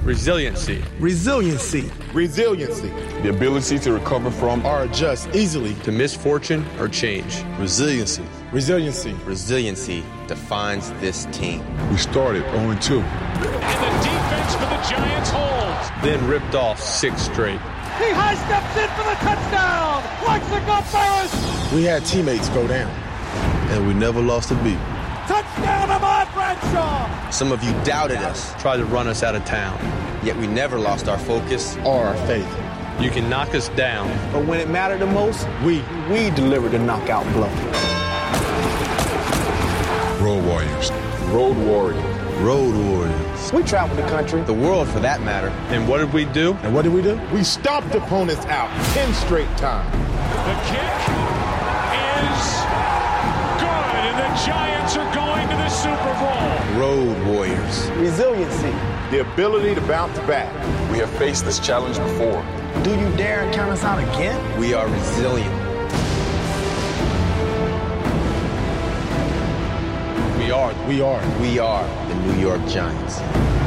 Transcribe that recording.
Resiliency. Resiliency. Resiliency. The ability to recover from or adjust easily to misfortune or change. Resiliency. Resiliency. Resiliency defines this team. We started 0-2. And the defense for the Giants holds. Then ripped off 6 straight. He high steps in for the touchdown. Plexico Burress. We had teammates go down, and we never lost a beat. Touchdown, Ahmad Bradshaw. Some of you doubted us, tried to run us out of town. Yet we never lost our focus or our faith. You can knock us down, but when it mattered the most, we delivered the knockout blow. Road Warriors. Road Warriors. Road Warriors. We traveled the country, the world for that matter. And what did we do? And what did we do? We stopped opponents out 10 straight times. The kick is good, and the Giants are going to the Super Bowl. Road Warriors. Resiliency. The ability to bounce back. We have faced this challenge before. Do you dare count us out again? We are resilient. We are the New York Giants.